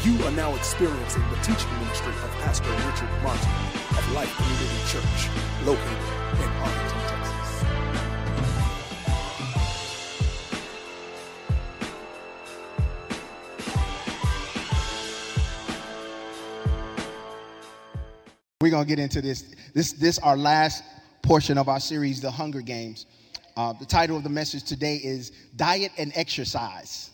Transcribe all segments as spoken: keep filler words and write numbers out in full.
You are now experiencing the teaching ministry of Pastor Richard Martin of Life Community Church, located in Arlington, Texas. We're going to get into this. This this our last portion of our series, The Hunger Games. Uh, the title of the message today is Diet and Exercise.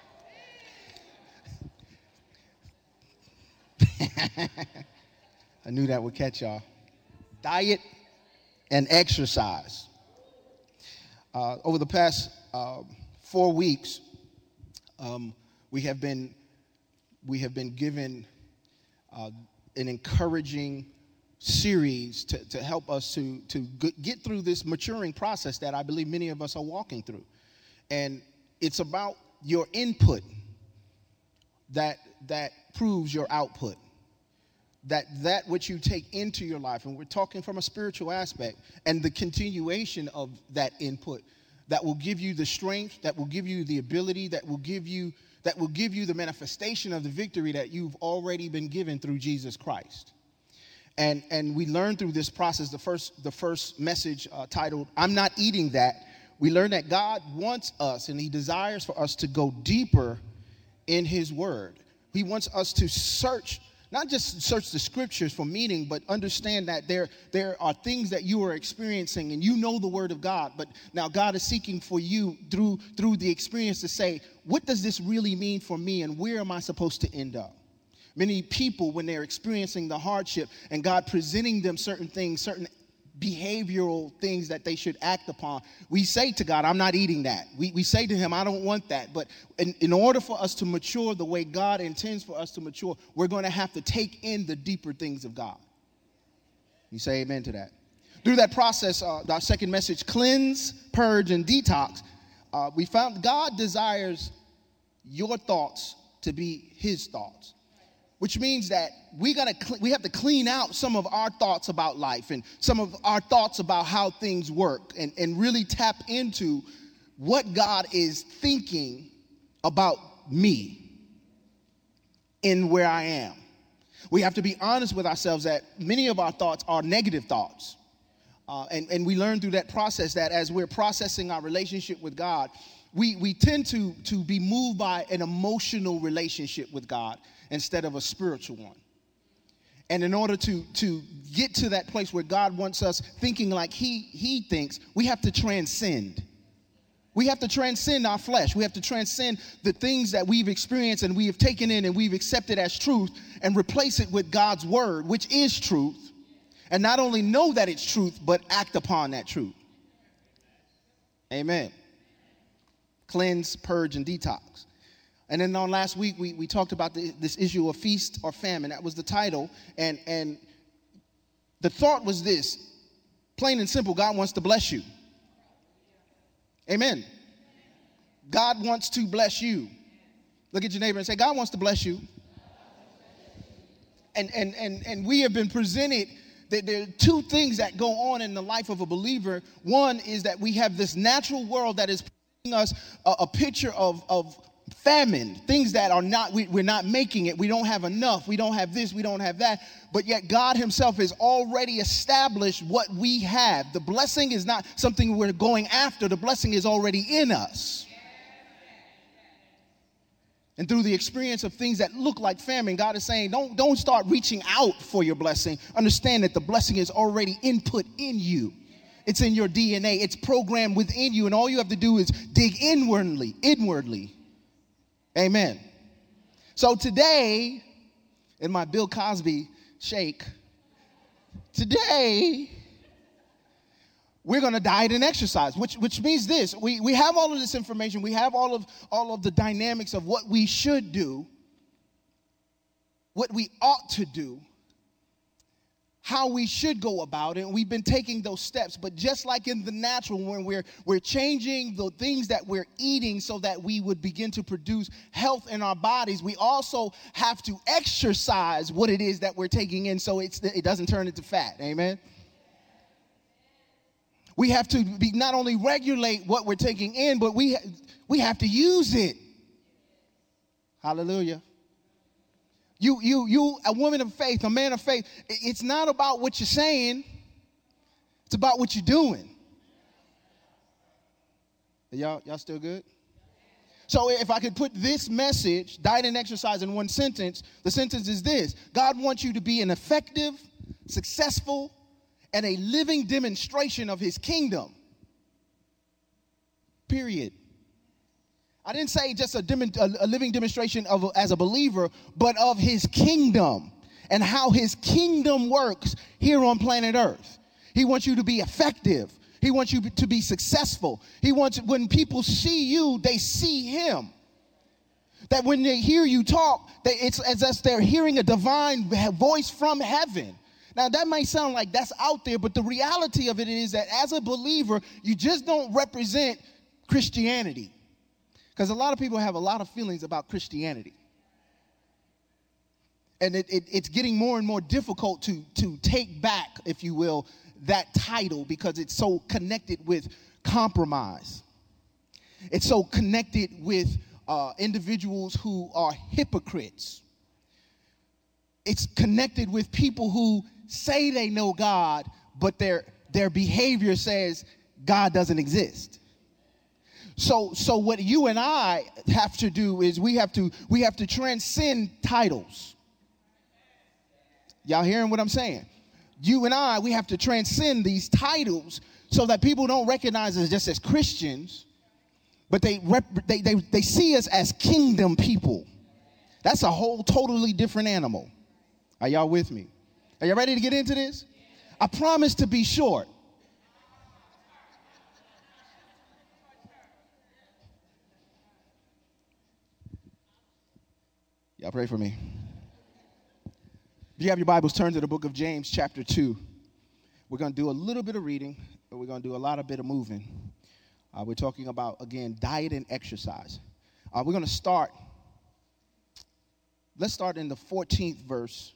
I knew that would catch y'all. Diet and exercise. Uh, over the past uh, four weeks, um, we have been we have been given uh, an encouraging series to, to help us to to get through this maturing process that I believe many of us are walking through, and it's about your input that that proves your output. That that which you take into your life, and we're talking from a spiritual aspect, and the continuation of that input that will give you the strength, that will give you the ability, that will give you that will give you the manifestation of the victory that you've already been given through Jesus Christ. And and we learned through this process, the first the first message uh, titled "I'm Not Eating That." We learned that God wants us, and He desires for us to go deeper in His Word. He wants us to search. Not just search the scriptures for meaning, but understand that there, there are things that you are experiencing and you know the word of God. But now God is seeking for you through, through the experience to say, what does this really mean for me and where am I supposed to end up? Many people, when they're experiencing the hardship and God presenting them certain things, certain behavioral things that they should act upon, we say to God, I'm not eating that. We we say to Him, I don't want that. But in, in order for us to mature the way God intends for us to mature, we're going to have to take in the deeper things of God. You say amen to that. Through that process, uh, our second message, cleanse, purge, and detox, uh, we found God desires your thoughts to be His thoughts. Which means that we gotta cl- we have to clean out some of our thoughts about life and some of our thoughts about how things work and, and really tap into what God is thinking about me in where I am. We have to be honest with ourselves that many of our thoughts are negative thoughts. Uh, and, and we learn through that process that as we're processing our relationship with God, we, we tend to, to be moved by an emotional relationship with God instead of a spiritual one. And in order to, to get to that place where God wants us thinking like he, he thinks, we have to transcend. We have to transcend our flesh. We have to transcend the things that we've experienced and we have taken in and we've accepted as truth and replace it with God's word, which is truth. And not only know that it's truth, but act upon that truth. Amen. Cleanse, purge, and detox. And then on last week, we, we talked about the, this issue of feast or famine. That was the title. And, and the thought was this, plain and simple, God wants to bless you. Amen. God wants to bless you. Look at your neighbor and say, God wants to bless you. And, and, and, and we have been presented that there are two things that go on in the life of a believer. One is that we have this natural world that is presenting us a, a picture of, of famine, things that are not, we, we're not making it. We don't have enough. We don't have this. We don't have that. But yet God Himself has already established what we have. The blessing is not something we're going after. The blessing is already in us. And through the experience of things that look like famine, God is saying, don't, don't start reaching out for your blessing. Understand that the blessing is already input in you. It's in your D N A. It's programmed within you. And all you have to do is dig inwardly, inwardly. Amen. So today, in my Bill Cosby shake, today, we're going to diet and exercise, which which means this. We we have all of this information. We have all of all of the dynamics of what we should do, what we ought to do, how we should go about it. And we've been taking those steps. But just like in the natural, when we're we're changing the things that we're eating so that we would begin to produce health in our bodies, we also have to exercise what it is that we're taking in so it's, it doesn't turn into fat. Amen. We have to be not only regulate what we're taking in, but we, we have to use it. Hallelujah. You, you, you, a woman of faith, a man of faith, it's not about what you're saying. It's about what you're doing. Y'all, y'all still good? So if I could put this message, diet and exercise, in one sentence, the sentence is this: God wants you to be an effective, successful, and a living demonstration of his kingdom. Period. I didn't say just a, dem- a living demonstration of as a believer, but of his kingdom and how his kingdom works here on planet Earth. He wants you to be effective. He wants you to be successful. He wants, when people see you, they see him. That when they hear you talk, they, it's as if they're hearing a divine voice from heaven. Now, that might sound like that's out there, but the reality of it is that as a believer, you just don't represent Christianity. Because a lot of people have a lot of feelings about Christianity. And it, it, it's getting more and more difficult to, to take back, if you will, that title, because it's so connected with compromise. It's so connected with uh, individuals who are hypocrites. It's connected with people who say they know God, but their their behavior says God doesn't exist. So so what you and I have to do is we have to we have to transcend titles. Y'all hearing what I'm saying? You and I, we have to transcend these titles so that people don't recognize us just as Christians, but they, rep- they, they, they see us as kingdom people. That's a whole totally different animal. Are y'all with me? Are y'all ready to get into this? I promise to be short. Y'all pray for me. If you have your Bibles, turn to the book of James, chapter two. We're going to do a little bit of reading, but we're going to do a lot of bit of moving. Uh, we're talking about, again, diet and exercise. Uh, we're going to start, let's start in the fourteenth verse.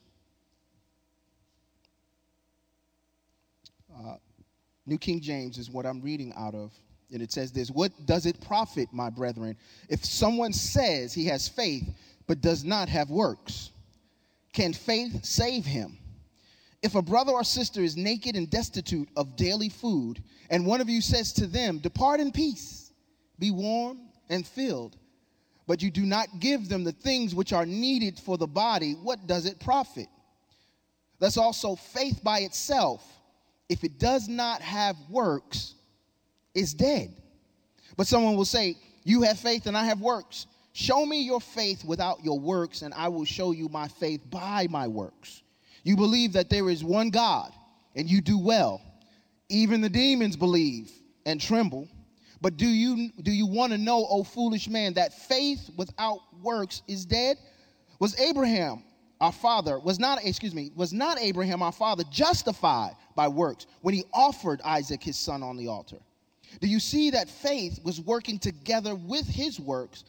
Uh, New King James is what I'm reading out of. And it says this: what does it profit, my brethren, if someone says he has faith but does not have works? Can faith save him? If a brother or sister is naked and destitute of daily food, and one of you says to them, depart in peace, be warm and filled, but you do not give them the things which are needed for the body, what does it profit? Thus also faith by itself, if it does not have works, is dead. But someone will say, you have faith and I have works. Show me your faith without your works, and I will show you my faith by my works. You believe that there is one God, and you do well. Even the demons believe and tremble. But do you do you want to know, O foolish man, that faith without works is dead? Was Abraham our father, was not, excuse me, was not Abraham our father justified by works when he offered Isaac his son on the altar? Do you see that faith was working together with his works?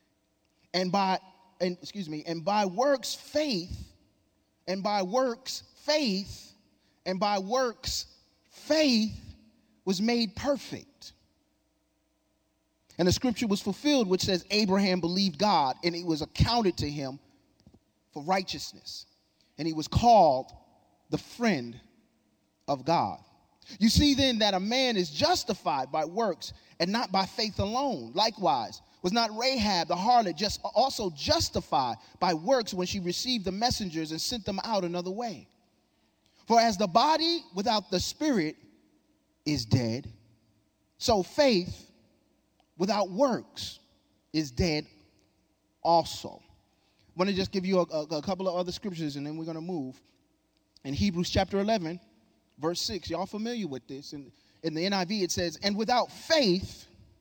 And by, and excuse me, and by works, faith, and by works, faith, and by works, faith was made perfect. And the scripture was fulfilled, which says, Abraham believed God, and it was accounted to him for righteousness. And he was called the friend of God. You see then that a man is justified by works and not by faith alone. Likewise, was not Rahab the harlot just also justified by works when she received the messengers and sent them out another way? For as the body without the spirit is dead, so faith without works is dead also. I want to just give you a, a, a couple of other scriptures, and then we're going to move. In Hebrews chapter eleven, verse six, y'all familiar with this? In, in the N I V, it says, and without faith,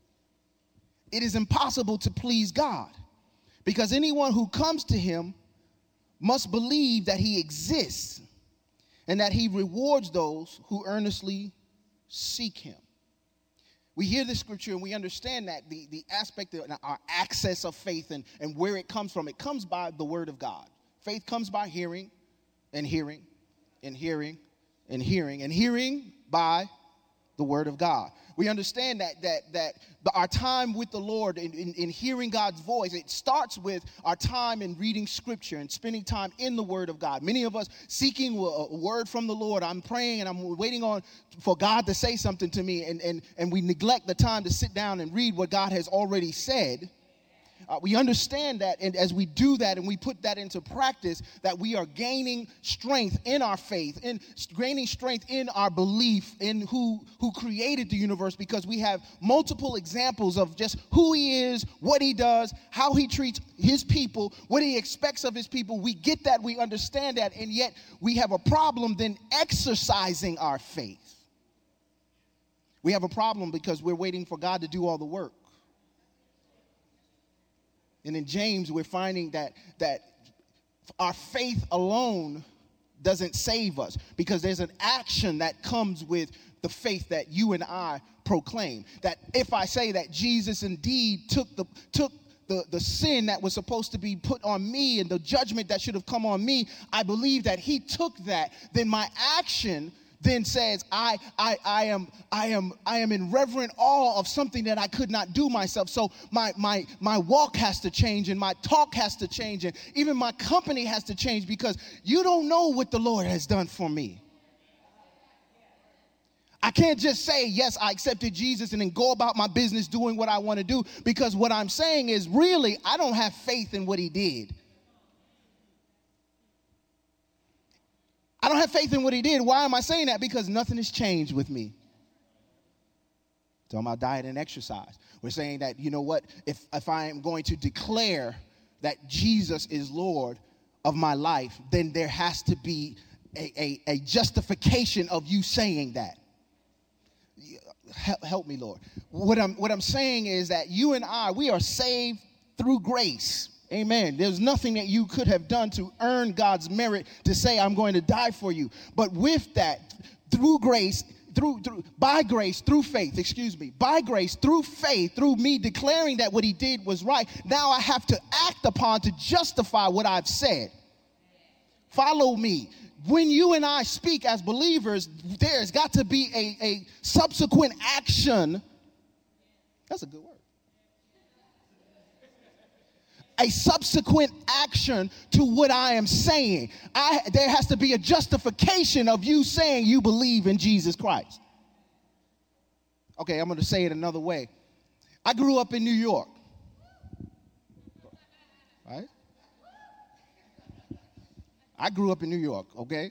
it is impossible to please God, because anyone who comes to him must believe that he exists and that he rewards those who earnestly seek him. We hear this scripture and we understand that the, the aspect of our access of faith and, and where it comes from, it comes by the word of God. Faith comes by hearing and hearing and hearing and hearing and hearing by the word of God. We understand that that that the, our time with the Lord in, in, in hearing God's voice, it starts with our time in reading scripture and spending time in the word of God. Many of us seeking a, a word from the Lord. I'm praying and I'm waiting on for God to say something to me, and, and, and we neglect the time to sit down and read what God has already said. Uh, we understand that, and as we do that and we put that into practice, that we are gaining strength in our faith, in gaining strength in our belief in who, who created the universe, because we have multiple examples of just who he is, what he does, how he treats his people, what he expects of his people. We get that, we understand that, and yet we have a problem then exercising our faith. We have a problem because we're waiting for God to do all the work. And in James, we're finding that that our faith alone doesn't save us, because there's an action that comes with the faith that you and I proclaim. That if I say that Jesus indeed took the took the, the sin that was supposed to be put on me and the judgment that should have come on me, I believe that he took that, then my action then says I I I am I am I am in reverent awe of something that I could not do myself. So my my my walk has to change, and my talk has to change, and even my company has to change, because you don't know what the Lord has done for me. I can't just say, yes, I accepted Jesus and then go about my business doing what I want to do, because what I'm saying is really I don't have faith in what he did. I don't have faith in what he did. Why am I saying that? Because nothing has changed with me. Talking about diet and exercise. We're saying that, you know what, if, if I am going to declare that Jesus is Lord of my life, then there has to be a, a, a justification of you saying that. Help, help me, Lord. What I'm, what I'm saying is that you and I, we are saved through grace. Amen. There's nothing that you could have done to earn God's merit to say, I'm going to die for you. But with that, through grace, through, through, by grace, through faith, excuse me, by grace, through faith, through me declaring that what he did was right, now I have to act upon to justify what I've said. Follow me. When you and I speak as believers, there's got to be a, a subsequent action. That's a good word. A subsequent action to what I am saying. I, there has to be a justification of you saying you believe in Jesus Christ. Okay, I'm going to say it another way. I grew up in New York. Right? I grew up in New York, okay?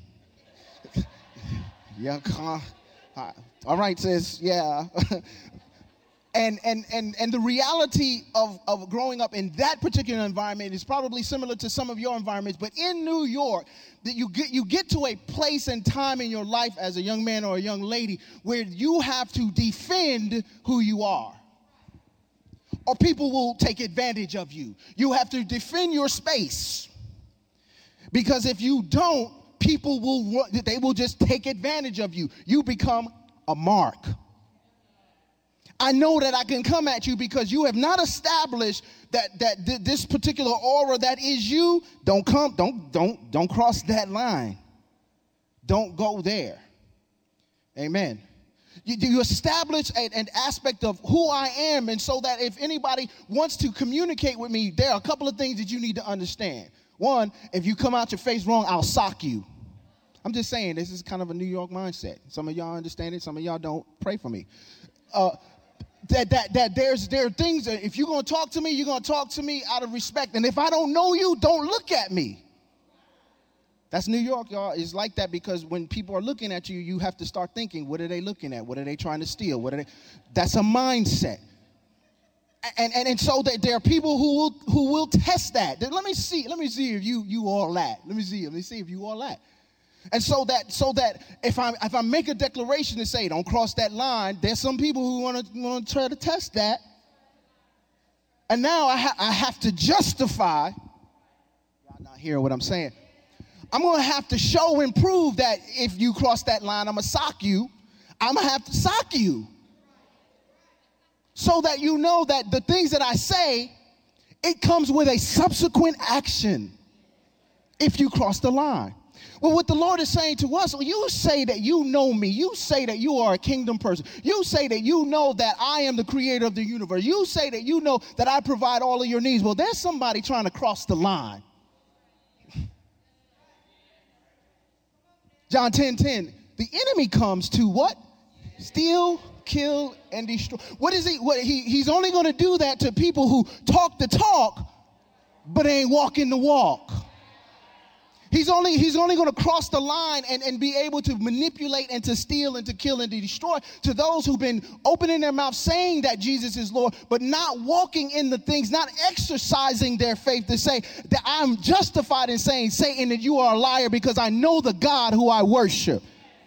yeah, uh, all right, sis, yeah. And and and and the reality of, of growing up in that particular environment is probably similar to some of your environments. But in New York, that you get you get to a place and time in your life as a young man or a young lady where you have to defend who you are, or people will take advantage of you. You have to defend your space, because if you don't, people will they will just take advantage of you. You become a mark. I know that I can come at you because you have not established that that th- this particular aura that is you. Don't come, don't, don't, don't cross that line. Don't go there. Amen. You, you establish a, an aspect of who I am, and so that if anybody wants to communicate with me, there are a couple of things that you need to understand. One, if you come out your face wrong, I'll sock you. I'm just saying, this is kind of a New York mindset. Some of y'all understand it, some of y'all don't. Pray for me. Uh, That that that there's there are things that if you're gonna talk to me, you're gonna talk to me out of respect. And if I don't know you, don't look at me. That's New York, y'all. It's like that because when people are looking at you, you have to start thinking, what are they looking at? What are they trying to steal? What are they? That's a mindset. And and, and so that there are people who will who will test that. Let me see, let me see if you you all that. Let me see, let me see if you all that. And so that so that if I if I make a declaration to say don't cross that line, there's some people who want to want to try to test that. And now I, ha- I have to justify. Y'all not hearing what I'm saying? I'm going to have to show and prove that if you cross that line, I'm going to sock you. I'm going to have to sock you. So that you know that the things that I say, it comes with a subsequent action if you cross the line. Well, what the Lord is saying to us, you say that you know me. You say that you are a kingdom person. You say that you know that I am the creator of the universe. You say that you know that I provide all of your needs. Well, there's somebody trying to cross the line. John ten ten, the enemy comes to what? Steal, kill, and destroy. What is he? What, he he's only going to do that to people who talk the talk, but ain't walking the walk. He's only, he's only going to cross the line and, and be able to manipulate and to steal and to kill and to destroy to those who've been opening their mouth saying that Jesus is Lord, but not walking in the things, not exercising their faith to say that I'm justified in saying, Satan, that you are a liar because I know the God who I worship.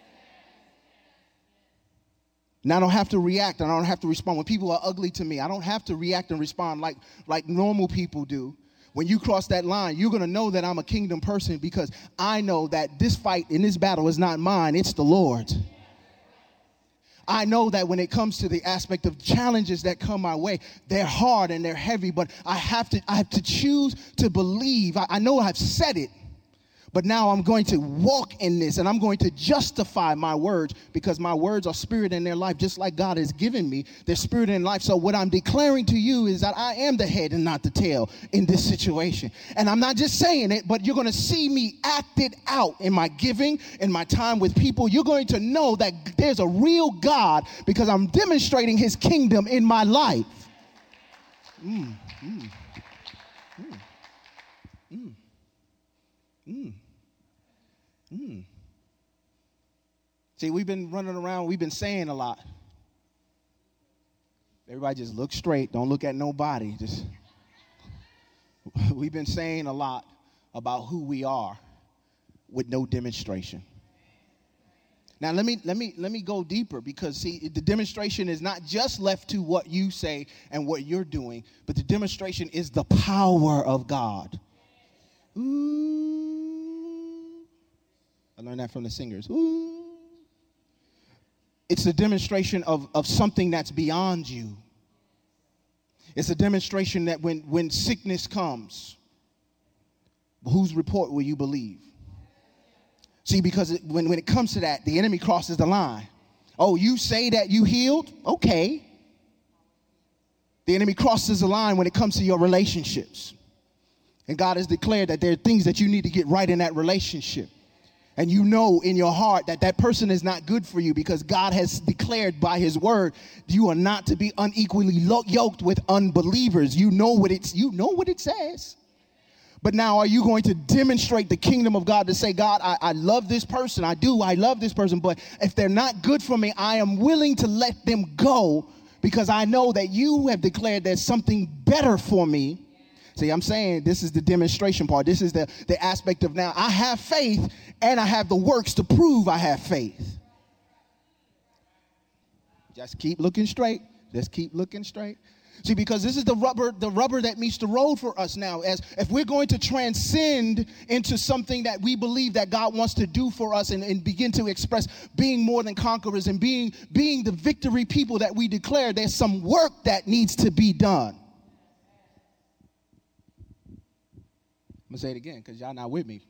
Now I don't have to react and I don't have to respond. When people are ugly to me, I don't have to react and respond like, like normal people do. When you cross that line, you're going to know that I'm a kingdom person because I know that this fight in this battle is not mine, it's the Lord's. I know that when it comes to the aspect of challenges that come my way, they're hard and they're heavy, but I have to I have to choose to believe. I, I know I've said it, but now I'm going to walk in this and I'm going to justify my words because my words are spirit in their life, just like God has given me their spirit in life. So what I'm declaring to you is that I am the head and not the tail in this situation. And I'm not just saying it, but you're going to see me act it out in my giving, in my time with people. You're going to know that there's a real God because I'm demonstrating his kingdom in my life. Mm, mm, mm, mm. Mm. Mm. See, we've been running around, we've been saying a lot. Everybody just look straight, don't look at nobody. Just we've been saying a lot about who we are with no demonstration. Now let me let me let me go deeper because see, the demonstration is not just left to what you say and what you're doing, but the demonstration is the power of God. Ooh. I learned that from the singers. Ooh. It's a demonstration of, of something that's beyond you. It's a demonstration that when, when sickness comes, whose report will you believe? See, because it, when, when it comes to that, the enemy crosses the line. Oh, you say that you healed? Okay. The enemy crosses the line when it comes to your relationships. And God has declared that there are things that you need to get right in that relationship. And you know in your heart that that person is not good for you because God has declared by his word, you are not to be unequally yoked with unbelievers. You know what it's, you know what it says. But now are you going to demonstrate the kingdom of God to say, God, I, I love this person. I do. I love this person. But if they're not good for me, I am willing to let them go because I know that you have declared there's something better for me. See, I'm saying this is the demonstration part. This is the, the aspect of now I have faith and I have the works to prove I have faith. Just keep looking straight. Just keep looking straight. See, because this is the rubber, the rubber that meets the road for us now. As if we're going to transcend into something that we believe that God wants to do for us and, and begin to express being more than conquerors and being, being the victory people that we declare, there's some work that needs to be done. I'm going to say it again because y'all not with me.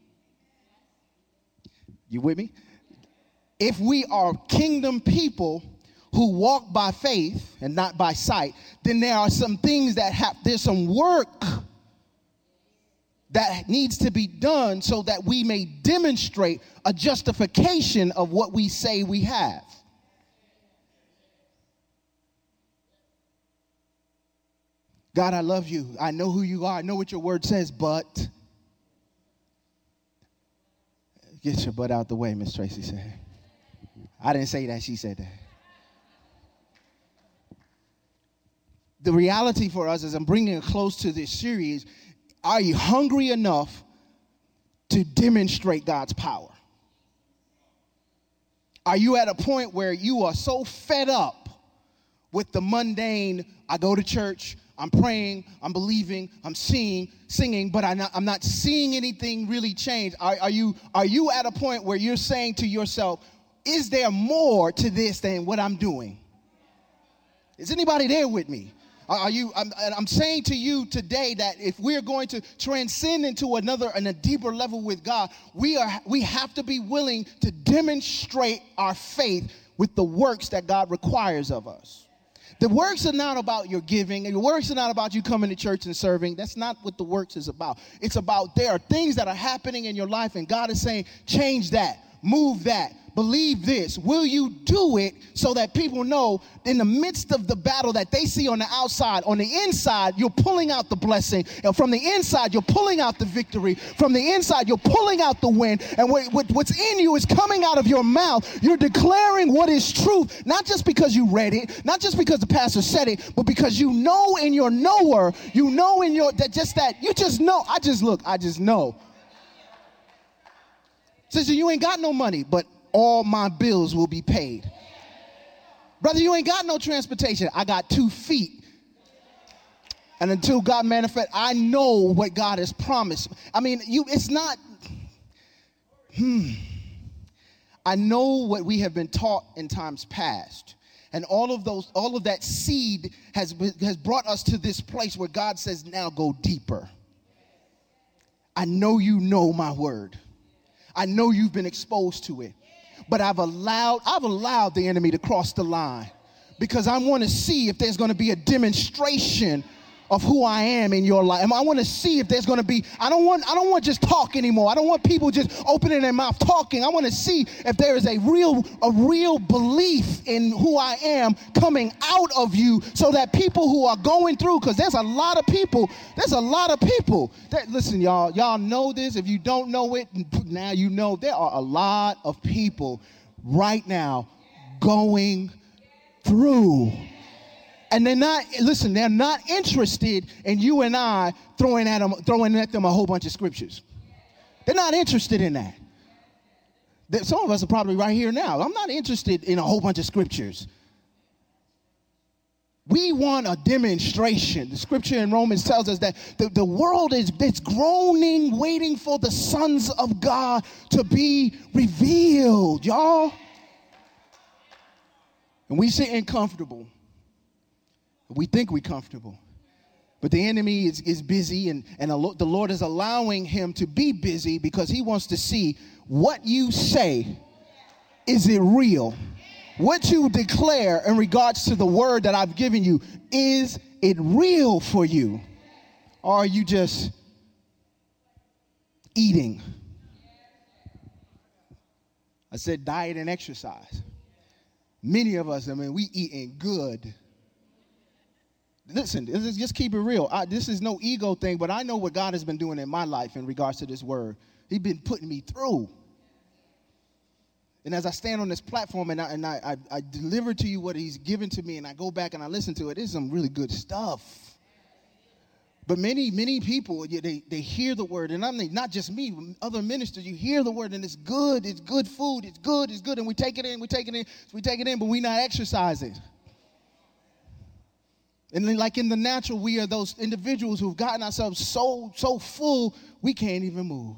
You with me? If we are kingdom people who walk by faith and not by sight, then there are some things that have, there's some work that needs to be done so that we may demonstrate a justification of what we say we have. God, I love you. I know who you are. I know what your word says, but get your butt out the way, Miss Tracy said. I didn't say that. She said that. The reality for us as I'm bringing it close to this series, are you hungry enough to demonstrate God's power? Are you at a point where you are so fed up with the mundane, I go to church, I'm praying, I'm believing, I'm seeing, singing, but I'm not, I'm not seeing anything really change. Are, are you, are you at a point where you're saying to yourself, is there more to this than what I'm doing? Is anybody there with me? Are you, I'm, I'm saying to you today that if we're going to transcend into another and a deeper level with God, we are we have to be willing to demonstrate our faith with the works that God requires of us. The works are not about your giving, and the works are not about you coming to church and serving. That's not what the works is about. It's about there are things that are happening in your life, and God is saying, change that, move that. Believe this. Will you do it so that people know in the midst of the battle that they see on the outside, on the inside, you're pulling out the blessing. And from the inside, you're pulling out the victory. From the inside, you're pulling out the win. And what, what, what's in you is coming out of your mouth. You're declaring what is truth, not just because you read it, not just because the pastor said it, but because you know in your knower, you know in your, that just that, you just know. I just look, I just know. Sister, you ain't got no money, but all my bills will be paid. Brother, you ain't got no transportation. I got two feet. And until God manifests, I know what God has promised. I mean, you. It's not, hmm. I know what we have been taught in times past. And all of those, all of that seed has, has brought us to this place where God says, now go deeper. I know you know my word. I know you've been exposed to it. But I've allowed, I've allowed the enemy to cross the line because I want to see if there's going to be a demonstration of who I am in your life. I want to see if there's going to be, I don't want, I don't want just talk anymore. I don't want people just opening their mouth talking. I want to see if there is a real, a real belief in who I am coming out of you so that people who are going through, because there's a lot of people, there's a lot of people that, listen, y'all, y'all know this. If you don't know it, now you know there are a lot of people right now going through. And they're not, listen, they're not interested in you and I throwing at them, throwing at them a whole bunch of scriptures. They're not interested in that. Some of us are probably right here now. I'm not interested in a whole bunch of scriptures. We want a demonstration. The scripture in Romans tells us that the, the world is it's groaning, waiting for the sons of God to be revealed, y'all. And we sitting comfortable. We think we're comfortable, but the enemy is, is busy, and, and the Lord is allowing him to be busy because he wants to see what you say. Is it real? What you declare in regards to the word that I've given you, is it real for you? Or are you just eating? I said diet and exercise. Many of us, I mean, we eating good. Listen, just keep it real. I, this is no ego thing, but I know what God has been doing in my life in regards to this word. He's been putting me through. And as I stand on this platform and I, and I, I, I deliver to you what he's given to me, and I go back and I listen to it, it's some really good stuff. But many, many people, they, they hear the word, and I mean, not just me, other ministers, you hear the word, and it's good, it's good food, it's good, it's good, and we take it in, we take it in, we take it in, but we're not exercising. And then like in the natural, we are those individuals who've gotten ourselves so, so full, we can't even move.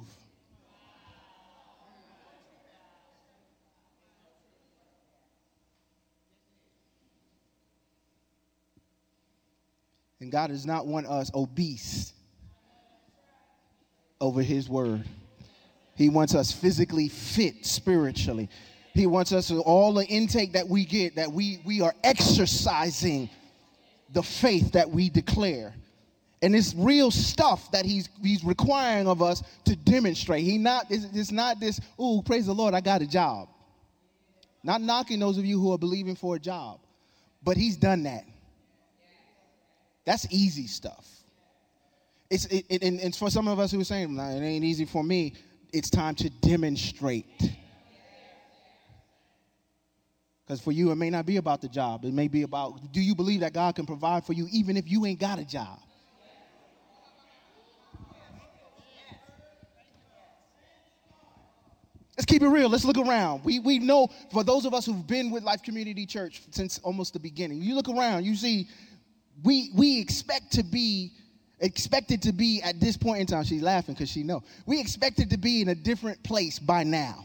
And God does not want us obese over his word. He wants us physically fit spiritually. He wants us to, all the intake that we get, that we, we are exercising the faith that we declare. And it's real stuff that he's he's requiring of us to demonstrate. He not it's, it's not this, ooh, praise the Lord, I got a job. Not knocking those of you who are believing for a job. But he's done that. That's easy stuff. It's it, it, and, and for some of us who are saying, nah, it ain't easy for me, it's time to demonstrate. Because for you, it may not be about the job. It may be about, do you believe that God can provide for you even if you ain't got a job? Let's keep it real. Let's look around. We we know, for those of us who've been with Life Community Church since almost the beginning, you look around, you see, we we expect to be, expected to be at this point in time, she's laughing because she knows, we expected to be in a different place by now.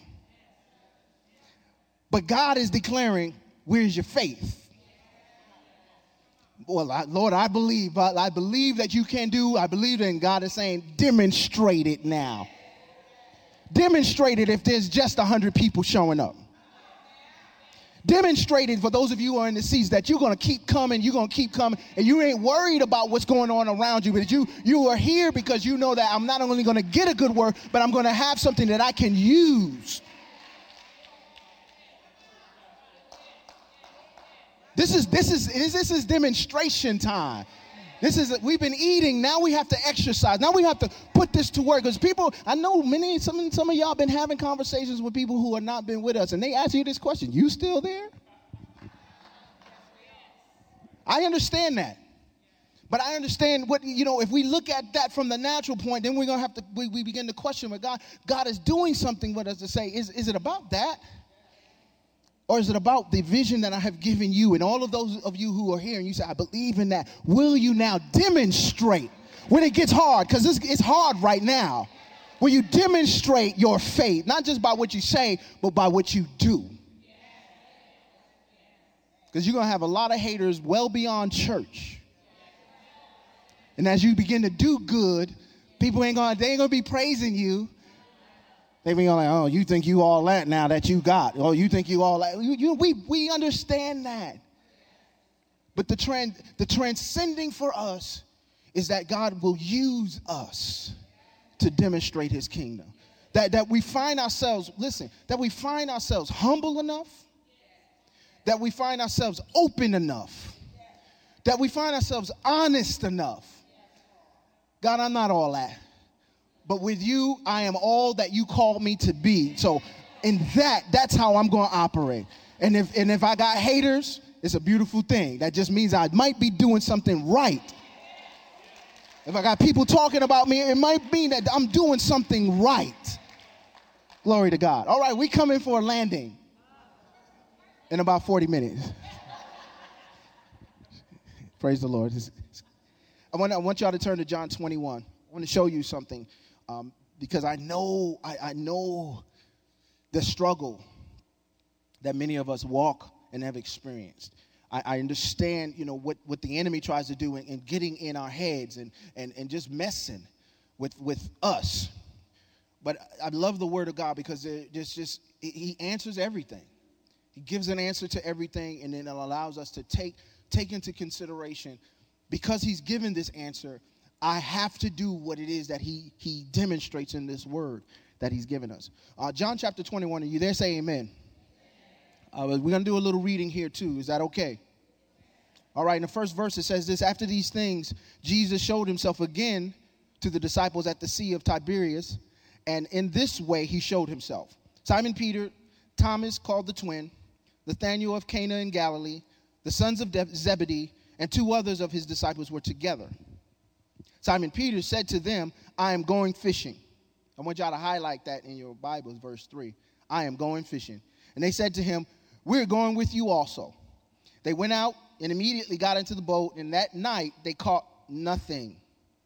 But God is declaring, where's your faith? Well, I, Lord, I believe, but I believe that you can do. I believe in God is saying, demonstrate it now. Demonstrate it if there's just one hundred people showing up. Demonstrate it for those of you who are in the seats that you're going to keep coming, you're going to keep coming, and you ain't worried about what's going on around you, but you, you are here because you know that I'm not only going to get a good word, but I'm going to have something that I can use. This is, this is, this is demonstration time. This is, we've been eating, now we have to exercise. Now we have to put this to work. Because people, I know many, some, some of y'all been having conversations with people who have not been with us, and they ask you this question, you still there? I understand that. But I understand what, you know, if we look at that from the natural point, then we're going to have to, we, we begin to question what God, God is doing something with us to say, is, is it about that? Or is it about the vision that I have given you? And all of those of you who are here and you say, I believe in that. Will you now demonstrate when it gets hard? Because it's, it's hard right now. Will you demonstrate your faith, not just by what you say, but by what you do? Because you're going to have a lot of haters well beyond church. And as you begin to do good, people ain't going to, they ain't going to be praising you. They be like, oh, you think you all that now that you got. Oh, you think you all that. You, you, we, we understand that. But the trend, the transcending for us is that God will use us to demonstrate his kingdom. That, that we find ourselves, listen, that we find ourselves humble enough. That we find ourselves open enough. That we find ourselves honest enough. God, I'm not all that. But with you, I am all that you called me to be. So in that, that's how I'm going to operate. And if and if I got haters, it's a beautiful thing. That just means I might be doing something right. If I got people talking about me, it might mean that I'm doing something right. Glory to God. All right, we come in for a landing in about forty minutes. Praise the Lord. I want, I want y'all to turn to John twenty-one. I want to show you something. Um, because I know, I, I know the struggle that many of us walk and have experienced. I, I understand, you know, what, what the enemy tries to do in, in getting in our heads and, and, and just messing with, with us. But I love the word of God because it's just, he answers everything. He gives an answer to everything, and then it allows us to take, take into consideration, because he's given this answer, I have to do what it is that he, he demonstrates in this word that he's given us. Uh, John chapter twenty-one, are you there? Say amen. Uh, we're going to do a little reading here too. Is that okay? All right, in the first verse it says this: after these things, Jesus showed himself again to the disciples at the Sea of Tiberias, and in this way he showed himself. Simon Peter, Thomas called the twin, Nathanael of Cana in Galilee, the sons of Zebedee, and two others of his disciples were together. Simon Peter said to them, I am going fishing. I want y'all to highlight that in your Bibles, verse three. I am going fishing. And they said to him, we're going with you also. They went out and immediately got into the boat, and that night they caught nothing.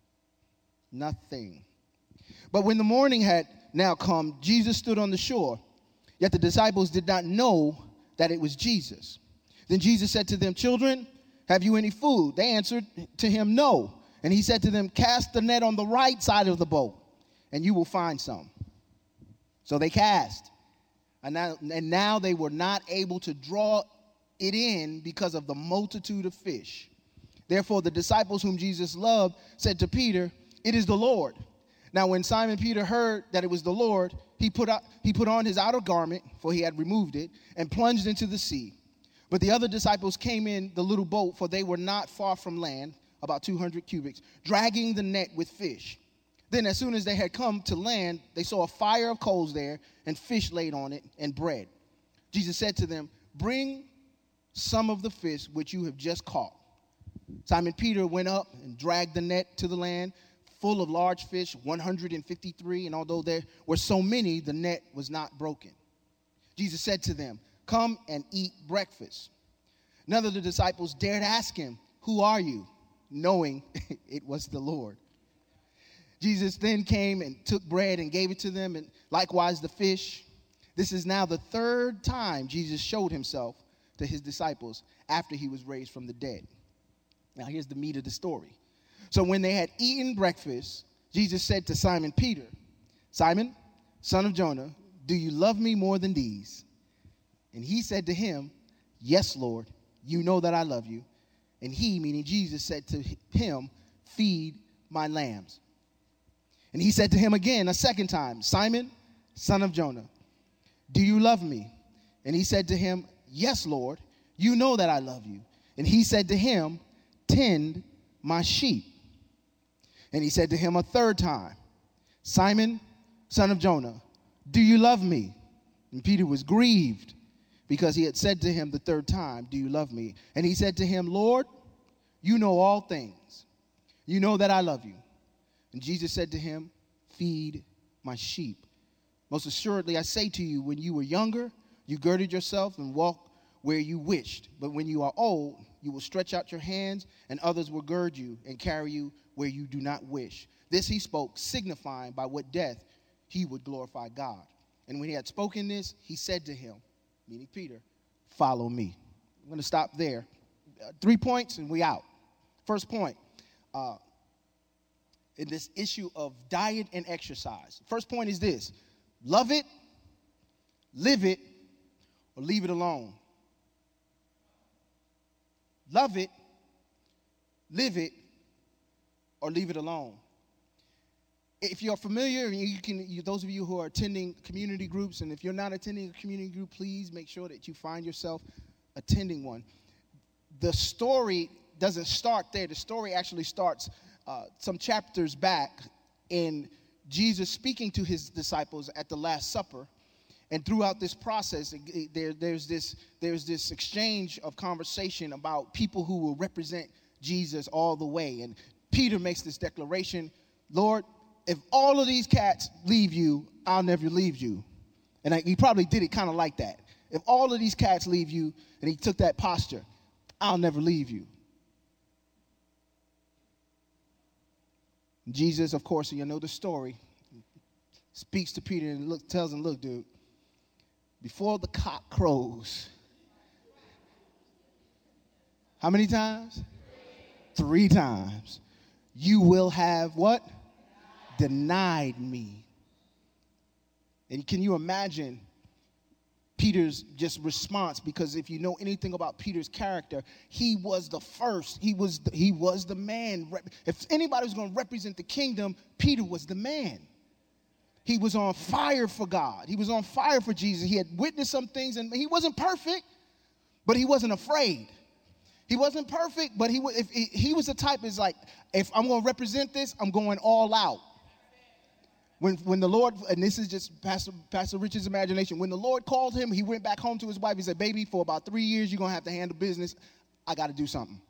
Nothing. But when the morning had now come, Jesus stood on the shore, yet the disciples did not know that it was Jesus. Then Jesus said to them, children, have you any food? They answered to him, no. And he said to them, cast the net on the right side of the boat, and you will find some. So they cast. And now, and now they were not able to draw it in because of the multitude of fish. Therefore the disciples whom Jesus loved said to Peter, it is the Lord. Now when Simon Peter heard that it was the Lord, he put, out, he put on his outer garment, for he had removed it, and plunged into the sea. But the other disciples came in the little boat, for they were not far from land, about two hundred cubits, dragging the net with fish. Then as soon as they had come to land, they saw a fire of coals there, and fish laid on it, and bread. Jesus said to them, bring some of the fish which you have just caught. Simon Peter went up and dragged the net to the land, full of large fish, one hundred fifty-three, and although there were so many, the net was not broken. Jesus said to them, come and eat breakfast. None of the disciples dared ask him, who are you? Knowing it was the Lord. Jesus then came and took bread and gave it to them, and likewise the fish. This is now the third time Jesus showed himself to his disciples after he was raised from the dead. Now, here's the meat of the story. So when they had eaten breakfast, Jesus said to Simon Peter, Simon, son of Jonah, do you love me more than these? And he said to him, yes, Lord, you know that I love you. And he, meaning Jesus, said to him, feed my lambs. And he said to him again a second time, Simon, son of Jonah, do you love me? And he said to him, yes, Lord, you know that I love you. And he said to him, tend my sheep. And he said to him a third time, Simon, son of Jonah, do you love me? And Peter was grieved because he had said to him the third time, do you love me? And he said to him, Lord, you know all things. You know that I love you. And Jesus said to him, feed my sheep. Most assuredly, I say to you, when you were younger, you girded yourself and walked where you wished. But when you are old, you will stretch out your hands, and others will gird you and carry you where you do not wish. This he spoke, signifying by what death he would glorify God. And when he had spoken this, he said to him, meaning Peter, follow me. I'm going to stop there. Uh, three points and we out. First point, uh, in this issue of diet and exercise. First point is this: love it, live it, or leave it alone. Love it, live it, or leave it alone. If you're familiar, you can. You, those of you who are attending community groups, and if you're not attending a community group, please make sure that you find yourself attending one. The story doesn't start there. The story actually starts uh, some chapters back in Jesus speaking to his disciples at the Last Supper. And throughout this process, it, it, there, there's this there's this exchange of conversation about people who will represent Jesus all the way. And Peter makes this declaration, Lord, if all of these cats leave you, I'll never leave you. And I, he probably did it kind of like that. If all of these cats leave you, and he took that posture, I'll never leave you. Jesus, of course, you know the story, speaks to Peter and look, tells him, look, dude, before the cock crows, how many times? Three times. You will have what? Denied me. And can you imagine Peter's just response? Because if you know anything about Peter's character, he was the first. He was the, he was the man. If anybody was going to represent the kingdom, Peter was the man. He was on fire for God. He was on fire for Jesus. He had witnessed some things, and he wasn't perfect, but he wasn't afraid. He wasn't perfect, but he, if, he was the type is like, if I'm going to represent this, I'm going all out. When when the Lord, and this is just Pastor, Pastor Richard's imagination, when the Lord called him, he went back home to his wife. He said, baby, for about three years, you're going to have to handle business. I got to do something.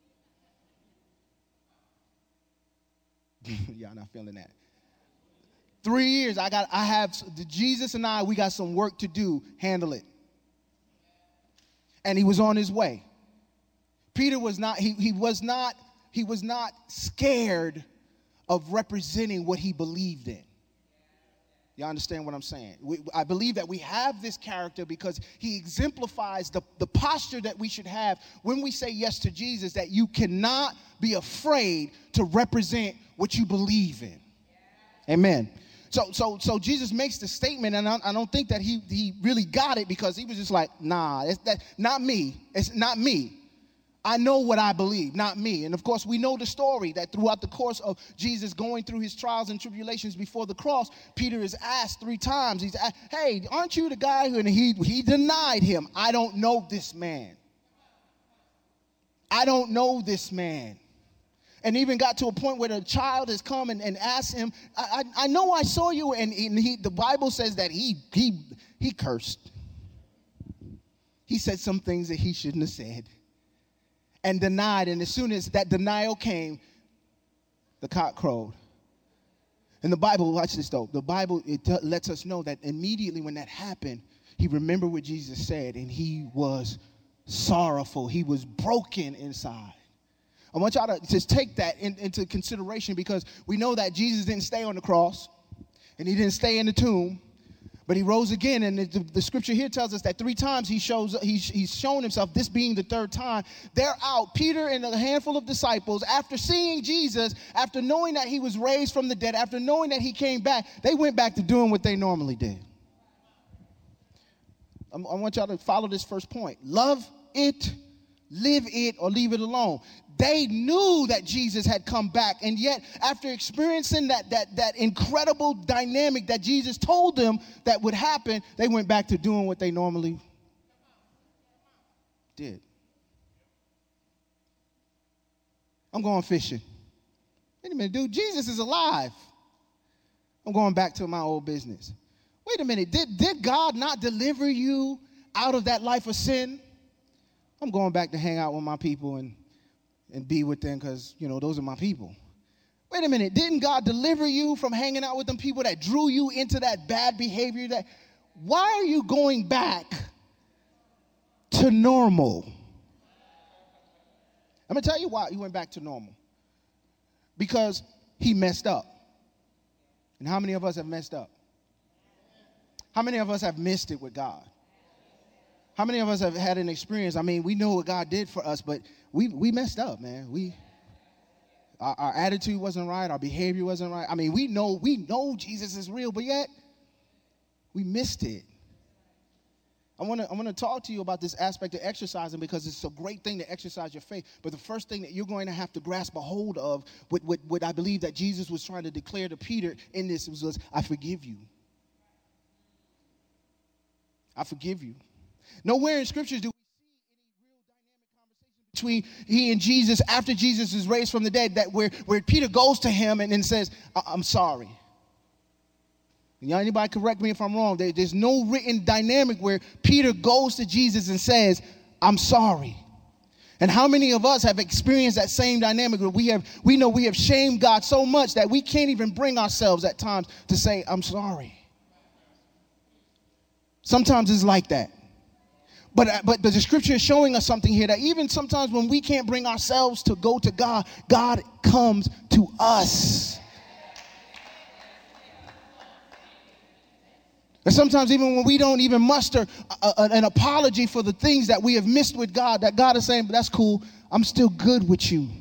Y'all not feeling that. Three years, I got, I have, Jesus and I, we got some work to do. Handle it. And he was on his way. Peter was not, he, he was not, he was not scared of representing what he believed in. You understand what I'm saying? We, I believe that we have this character because he exemplifies the, the posture that we should have when we say yes to Jesus, that you cannot be afraid to represent what you believe in. Amen. So so so Jesus makes the statement, and I, I don't think that he, he really got it, because he was just like, nah, it's that, not me. It's not me. I know what I believe, not me. And of course, we know the story that throughout the course of Jesus going through his trials and tribulations before the cross, Peter is asked three times, he's asked, hey, aren't you the guy who, and he, he denied him. I don't know this man. I don't know this man. And even got to a point where the child has come and, and asked him, I, I, I know I saw you. And, and he, the Bible says that he, he, he cursed. He said some things that he shouldn't have said. And denied, and as soon as that denial came, the cock crowed. And the Bible, watch this though, the Bible, it t- lets us know that immediately when that happened, he remembered what Jesus said, and he was sorrowful. He was broken inside. I want y'all to just take that in, into consideration, because we know that Jesus didn't stay on the cross, and he didn't stay in the tomb, But he rose again, and the, the scripture here tells us that three times he shows he's, he's shown himself, this being the third time. They're out, Peter and a handful of disciples, after seeing Jesus, after knowing that he was raised from the dead, after knowing that he came back, they went back to doing what they normally did. I, I want y'all to follow this first point. Love it, live it, or leave it alone. They knew that Jesus had come back, and yet after experiencing that, that, that incredible dynamic that Jesus told them that would happen, they went back to doing what they normally did. I'm going fishing. Wait a minute, dude, Jesus is alive. I'm going back to my old business. Wait a minute, did, did God not deliver you out of that life of sin? I'm going back to hang out with my people and and be with them because, you know, those are my people. Wait a minute. Didn't God deliver you from hanging out with them people that drew you into that bad behavior? That why are you going back to normal? I'm going to tell you why he went back to normal. Because he messed up. And how many of us have messed up? How many of us have missed it with God? How many of us have had an experience? I mean, we know what God did for us, but we we messed up, man. We our, our attitude wasn't right, our behavior wasn't right. I mean, we know we know Jesus is real, but yet we missed it. I want to I want to talk to you about this aspect of exercising because it's a great thing to exercise your faith. But the first thing that you're going to have to grasp a hold of, what what, what I believe that Jesus was trying to declare to Peter in this was, was I forgive you. I forgive you. Nowhere in scriptures do we see any real dynamic conversation between he and Jesus after Jesus is raised from the dead, that where, where Peter goes to him and then says, I'm sorry. Y'all, anybody correct me if I'm wrong. There, there's no written dynamic where Peter goes to Jesus and says, I'm sorry. And how many of us have experienced that same dynamic where we have we know we have shamed God so much that we can't even bring ourselves at times to say, I'm sorry. Sometimes it's like that. But, but the scripture is showing us something here that even sometimes when we can't bring ourselves to go to God, God comes to us. And sometimes even when we don't even muster a, a, an apology for the things that we have missed with God, that God is saying, but that's cool, I'm still good with you.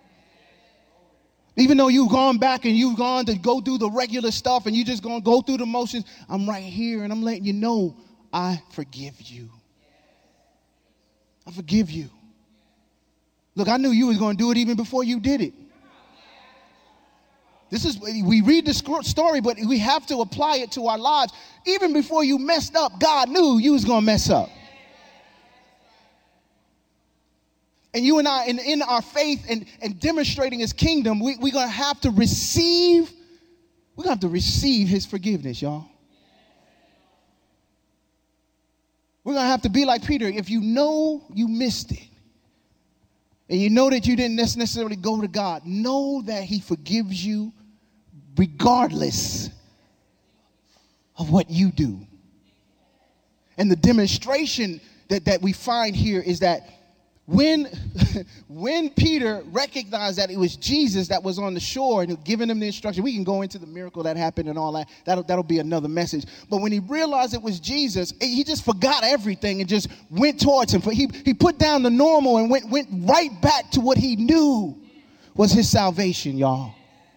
Even though you've gone back and you've gone to go do the regular stuff and you're just going to go through the motions, I'm right here and I'm letting you know I forgive you. I forgive you. Look, I knew you was going to do it even before you did it. This is, we read the story, but we have to apply it to our lives. Even before you messed up, God knew you was going to mess up. And you and I, in, in our faith and, and demonstrating his kingdom, we, we're going to have to receive, we're going to have to receive his forgiveness, y'all. We're going to have to be like Peter. If you know you missed it, and you know that you didn't necessarily go to God, know that he forgives you regardless of what you do. And the demonstration that, that we find here is that when, when Peter recognized that it was Jesus that was on the shore and giving him the instruction, we can go into the miracle that happened and all that. That'll, that'll be another message. But when he realized it was Jesus, he just forgot everything and just went towards him. He, he put down the normal and went, went right back to what he knew was his salvation, y'all.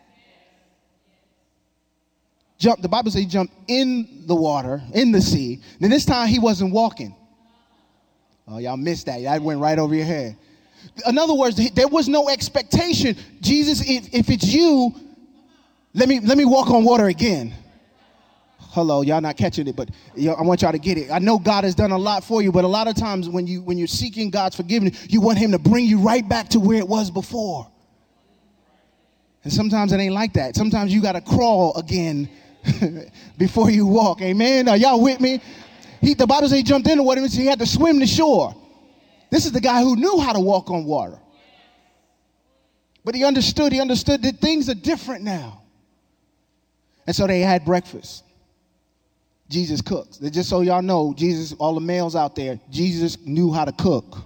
Jump, the Bible says he jumped in the water, in the sea. Then this time he wasn't walking. Oh, y'all missed that. That went right over your head. In other words, there was no expectation. Jesus, if, if it's you, let me let me walk on water again. Hello, y'all not catching it, but I want y'all to get it. I know God has done a lot for you, but a lot of times when you when you're seeking God's forgiveness, you want him to bring you right back to where it was before. And sometimes it ain't like that. Sometimes you got to crawl again before you walk. Amen. Are y'all with me? He, the Bible says he jumped in the water and he had to swim the shore. This is the guy who knew how to walk on water. But he understood, he understood that things are different now. And so they had breakfast. Jesus cooks. Just so y'all know, Jesus, all the males out there, Jesus knew how to cook.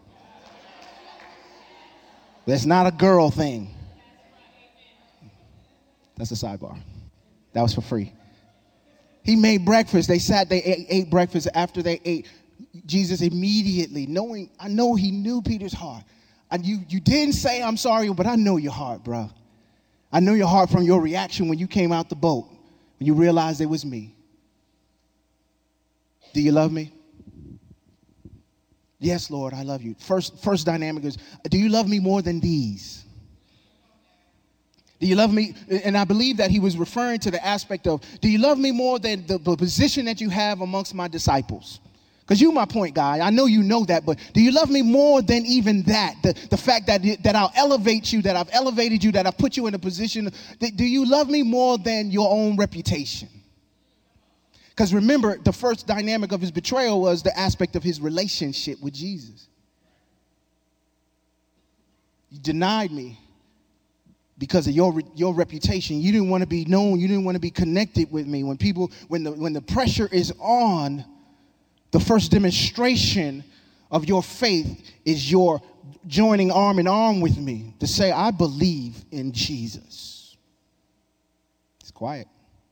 That's not a girl thing. That's a sidebar. That was for free. He made breakfast. They sat, they ate, ate breakfast. After they ate, Jesus immediately, knowing, I know he knew Peter's heart. And you, you didn't say, I'm sorry, but I know your heart, bro. I know your heart from your reaction when you came out the boat, when you realized it was me. Do you love me? Yes, Lord, I love you. First, first dynamic is, do you love me more than these? Do you love me? And I believe that he was referring to the aspect of, do you love me more than the, the position that you have amongst my disciples? Because you're my point guy. I know you know that, but do you love me more than even that? The, the fact that, that I'll elevate you, that I've elevated you, that I've put you in a position. Do you love me more than your own reputation? Because remember, the first dynamic of his betrayal was the aspect of his relationship with Jesus. You denied me because of your your reputation. You didn't want to be known. You didn't want to be connected with me. When people, when the when the pressure is on, the first demonstration of your faith is your joining arm in arm with me to say, I believe in Jesus. It's quiet.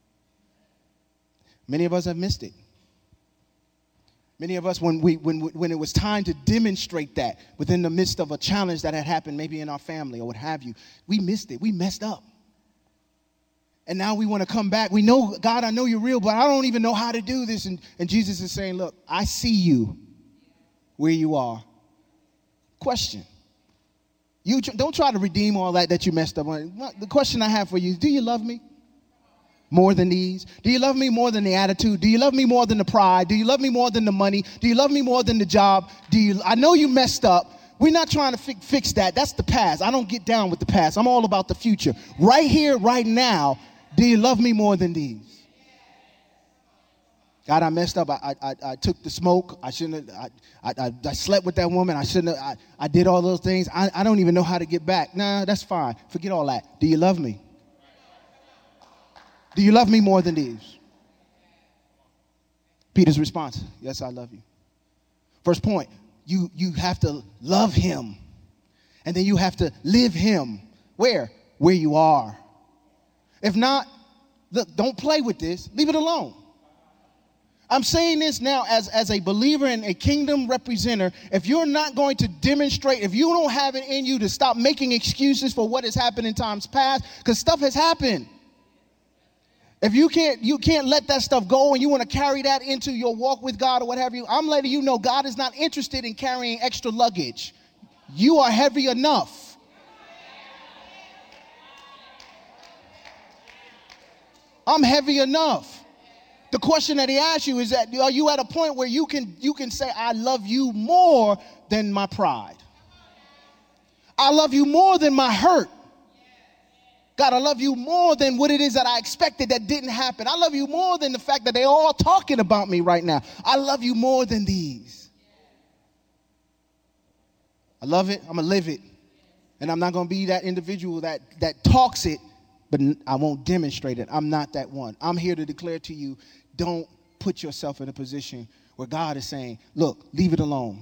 Many of us have missed it. Many of us, when we when when it was time to demonstrate that within the midst of a challenge that had happened, maybe in our family or what have you, we missed it. We messed up. And now we want to come back. We know, God, I know you're real, but I don't even know how to do this. And, and Jesus is saying, look, I see you where you are. Question. You tr- don't try to redeem all that that you messed up on. The question I have for you is, do you love me more than these? Do you love me more than the attitude? Do you love me more than the pride? Do you love me more than the money? Do you love me more than the job? Do you? I know you messed up. We're not trying to fi- fix that. That's the past. I don't get down with the past. I'm all about the future. Right here, right now, do you love me more than these? God, I messed up. I I, I took the smoke. I shouldn't have. I, I, I slept with that woman. I shouldn't have. I, I did all those things. I, I don't even know how to get back. Nah, that's fine. Forget all that. Do you love me? Do you love me more than these? Peter's response, yes, I love you. First point, you, you have to love him. And then you have to live him. Where? Where you are. If not, look, don't play with this. Leave it alone. I'm saying this now as, as a believer and a kingdom representative. If you're not going to demonstrate, if you don't have it in you to stop making excuses for what has happened in times past, because stuff has happened. If you can't you can't let that stuff go and you want to carry that into your walk with God or what have you, I'm letting you know God is not interested in carrying extra luggage. You are heavy enough. I'm heavy enough. The question that he asks you is that, are you at a point where you can you can say, I love you more than my pride? I love you more than my hurt. God, I love you more than what it is that I expected that didn't happen. I love you more than the fact that they're all talking about me right now. I love you more than these. I love it. I'm going to live it. And I'm not going to be that individual that, that talks it, but I won't demonstrate it. I'm not that one. I'm here to declare to you, don't put yourself in a position where God is saying, look, leave it alone.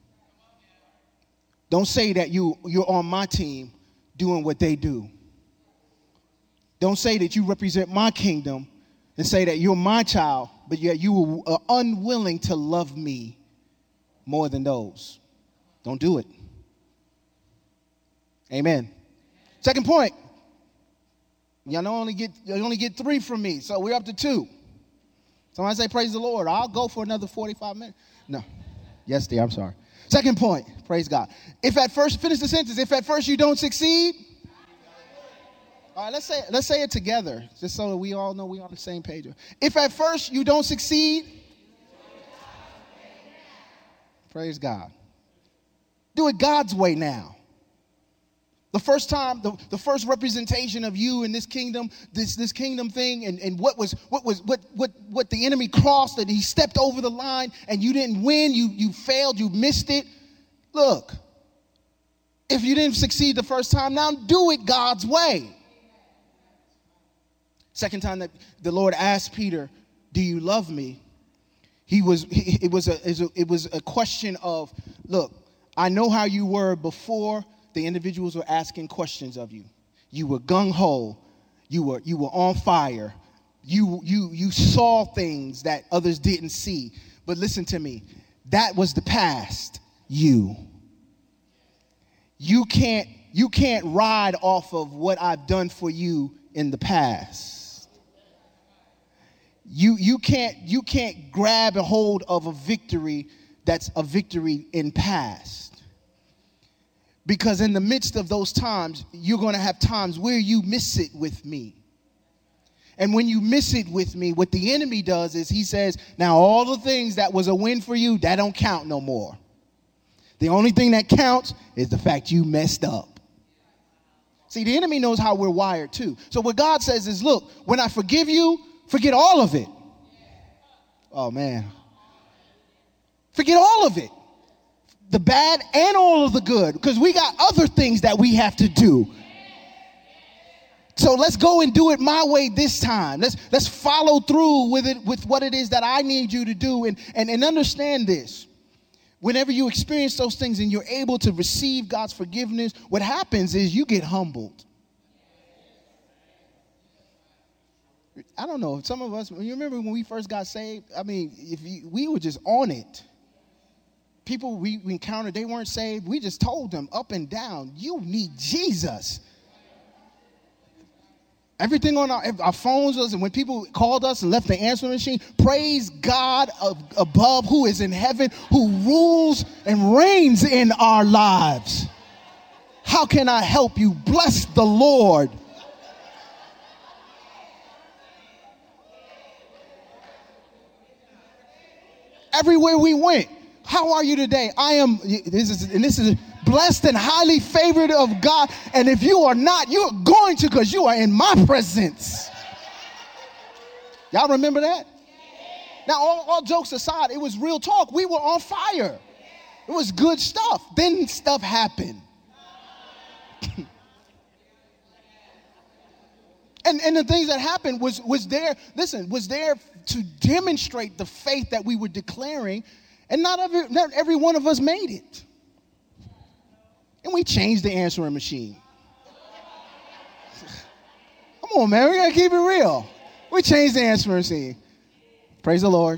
Don't say that you, you're on my team doing what they do. Don't say that you represent my kingdom and say that you're my child, but yet you are unwilling to love me more than those. Don't do it. Amen. Second point. Y'all only get you only get three from me, so we're up to two. Somebody say, praise the Lord. I'll go for another forty-five minutes. No. Yes, dear, I'm sorry. Second point. Praise God. If at first, finish the sentence. If at first you don't succeed. All right, let's say let's say it together, just so that we all know we're on the same page. If at first you don't succeed, praise God. Do it God's way now. The first time, the, the first representation of you in this kingdom, this, this kingdom thing, and, and what was what was what what what the enemy crossed, and he stepped over the line, and you didn't win, you you failed, you missed it. Look, if you didn't succeed the first time, now do it God's way. Second time that the Lord asked Peter, do you love me? He was, he, it was a, it was a question of, look, I know how you were before the individuals were asking questions of you. You were gung-ho. You were, you were on fire. You, you, you saw things that others didn't see. But listen to me. That was the past you. You can't, you can't ride off of what I've done for you in the past. You, you can't, you can't grab a hold of a victory that's a victory in past. Because in the midst of those times, you're going to have times where you miss it with me. And when you miss it with me, what the enemy does is he says, now all the things that was a win for you, that don't count no more. The only thing that counts is the fact you messed up. See, the enemy knows how we're wired too. So what God says is, look, when I forgive you, forget all of it. Oh, man. Forget all of it. The bad and all of the good, because we got other things that we have to do. So let's go and do it my way this time. Let's let's follow through with it, with what it is that I need you to do. And, and, and understand this. Whenever you experience those things and you're able to receive God's forgiveness, what happens is you get humbled. I don't know. Some of us, you remember when we first got saved? I mean, if you, we were just on it. People we, we encountered, they weren't saved. We just told them up and down, you need Jesus. Everything on our, our phones was, and when people called us and left the answering machine, praise God of, above who is in heaven, who rules and reigns in our lives. How can I help you? Bless the Lord. Everywhere we went, how are you today? I am, this is, and this is blessed and highly favored of God. And if you are not, you are going to, because you are in my presence. Y'all remember that? Now, all, all jokes aside, it was real talk. We were on fire. It was good stuff. Then stuff happened. and, and the things that happened was, was there, listen, was there to demonstrate the faith that we were declaring. And not every, not every one of us made it. And we changed the answering machine. Come on, man. We got to keep it real. We changed the answering machine. Praise the Lord.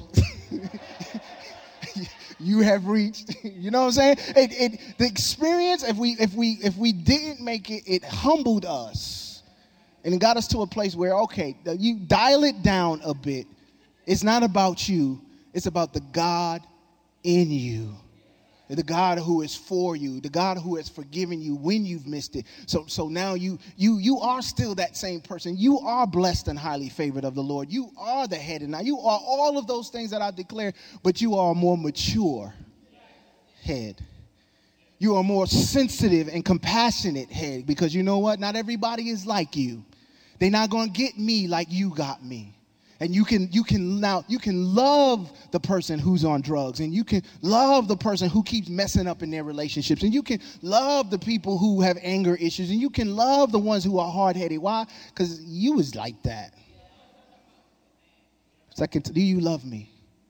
You have reached. You know what I'm saying? It, it, the experience, if we, if, we, if we didn't make it, it humbled us. And it got us to a place where, okay, you dial it down a bit. It's not about you. It's about the God in you, the God who is for you, the God who has forgiven you when you've missed it. So, so now you, you, you are still that same person. You are blessed and highly favored of the Lord. You are the head, and now you are all of those things that I declared. But you are a more mature head. You are a more sensitive and compassionate head, because you know what? Not everybody is like you. They're not going to get me like you got me. And you can you can now you can love the person who's on drugs, and you can love the person who keeps messing up in their relationships, and you can love the people who have anger issues, and you can love the ones who are hard-headed. Why? Because you was like that. Second, do you love me?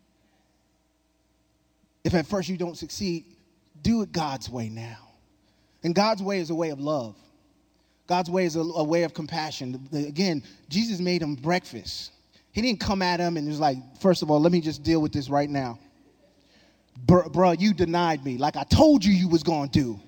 If at first you don't succeed, do it God's way now. And God's way is a way of love. God's way is a, a way of compassion. Again, Jesus made him breakfast. He didn't come at him and was like, first of all, let me just deal with this right now. Br- bruh, you denied me like I told you you was going to do.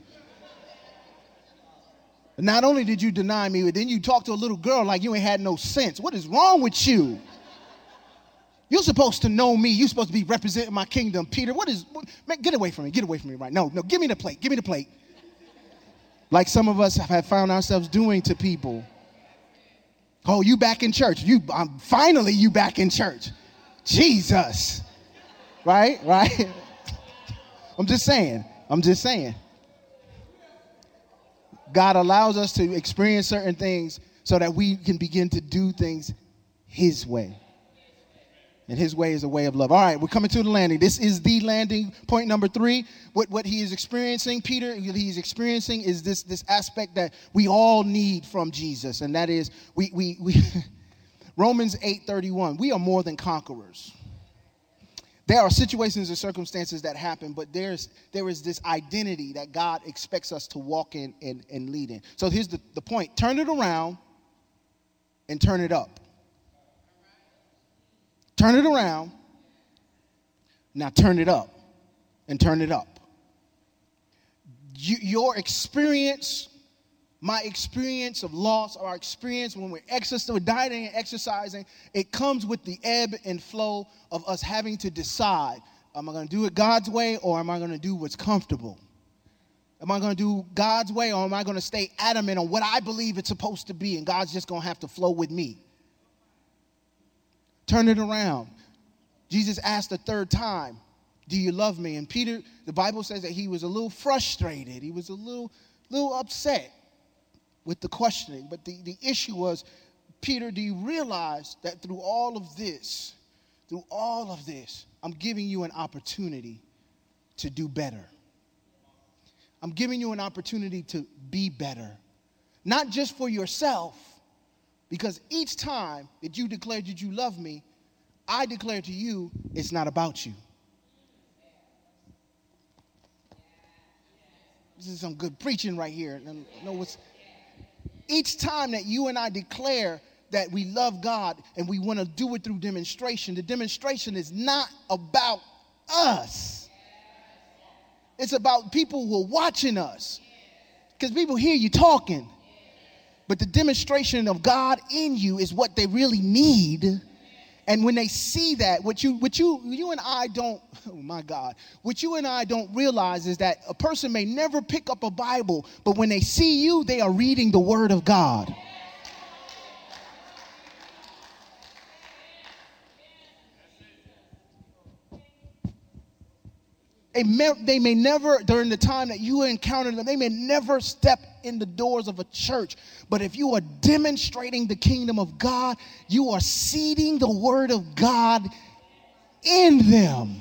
Not only did you deny me, but then you talked to a little girl like you ain't had no sense. What is wrong with you? You're supposed to know me. You're supposed to be representing my kingdom. Peter, what is, what, man, get away from me. Get away from me right now. No, no, give me the plate. Give me the plate. Like some of us have found ourselves doing to people. Oh, you back in church. You um, finally you back in church. Jesus. Right? Right? I'm just saying. I'm just saying. God allows us to experience certain things so that we can begin to do things his way. And his way is a way of love. All right, we're coming to the landing. This is the landing point number three. What, what he is experiencing, Peter, he's experiencing is this, this aspect that we all need from Jesus. And that is, we, we, we Romans eight thirty-one, we are more than conquerors. There are situations and circumstances that happen, but there's there is this identity that God expects us to walk in and, and lead in. So here's the, the point. Turn it around and turn it up. Turn it around. Now turn it up and turn it up. You, your experience, my experience of loss, our experience when we're exercising, dieting and exercising, it comes with the ebb and flow of us having to decide, am I going to do it God's way or am I going to do what's comfortable? Am I going to do God's way or am I going to stay adamant on what I believe it's supposed to be and God's just going to have to flow with me? Turn it around. Jesus asked the third time, do you love me? And Peter, the Bible says that he was a little frustrated. He was a little, little upset with the questioning. But the, the issue was, Peter, do you realize that through all of this, through all of this, I'm giving you an opportunity to do better. I'm giving you an opportunity to be better. Not just for yourself, because each time that you declared that you love me, I declare to you, it's not about you. This is some good preaching right here. You know what's, each time that you and I declare that we love God and we want to do it through demonstration, the demonstration is not about us. It's about people who are watching us. Because people hear you talking. But the demonstration of God in you is what they really need. And when they see that, what you what you you and I don't, oh my God, what you and I don't realize is that a person may never pick up a Bible, but when they see you, they are reading the Word of God. They may, they may never, during the time that you encounter them, they may never step in the doors of a church. But if you are demonstrating the kingdom of God, you are seeding the word of God in them.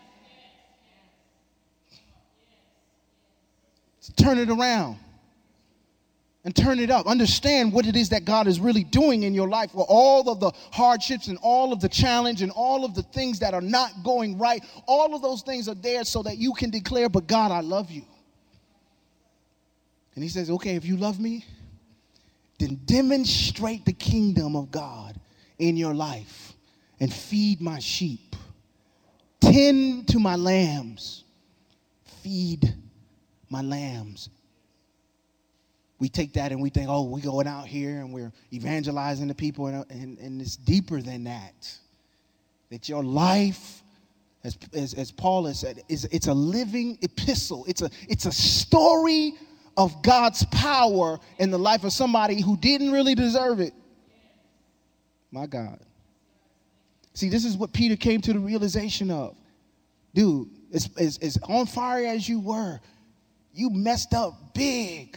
So turn it around and turn it up. Understand what it is that God is really doing in your life for all of the hardships and all of the challenge and all of the things that are not going right. All of those things are there so that you can declare, but God, I love you. And he says, okay, if you love me, then demonstrate the kingdom of God in your life and feed my sheep. Tend to my lambs. Feed my lambs. We take that and we think, oh, we're going out here and we're evangelizing the people, and, and, and it's deeper than that. That your life, as, as, as Paul has said, is it's a living epistle. It's a, it's a story of God's power in the life of somebody who didn't really deserve it. My God. See, this is what Peter came to the realization of. Dude, as, as, as on fire as you were, you messed up big.